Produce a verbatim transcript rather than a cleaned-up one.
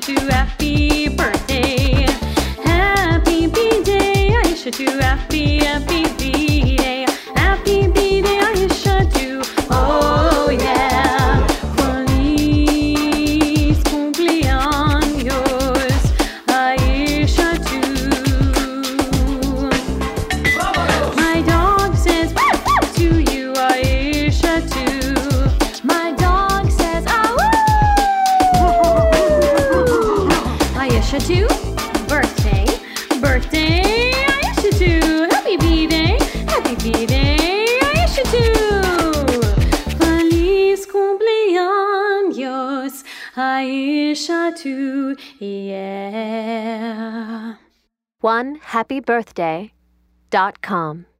to happy birthday. Happy B-Day, Aisha to happy, happy B-Day. Happy B-Day, Aisha to, oh yeah. Feliz cumpleaños, Aisha to. My dog says to you, Aisha too. My dog says ah woo. Aisha too, birthday, birthday, Aisha too. Happy B-Day, happy B-Day, Aisha too. Feliz cumpleaños, Aisha too, yeah. one happy birthday dot com